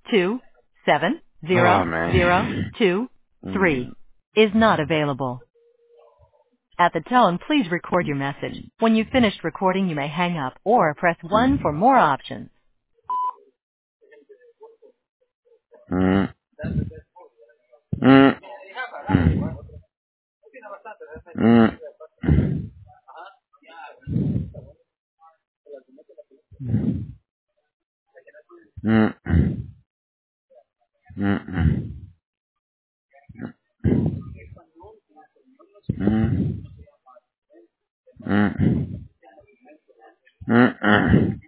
two seven Oh, zero zero man. two three is not available. At the tone, please record your message. When you've finished recording, you may hang up or press 1 for more options. Mm, mm, mm, mm, mm, mm, mm, mm, mm.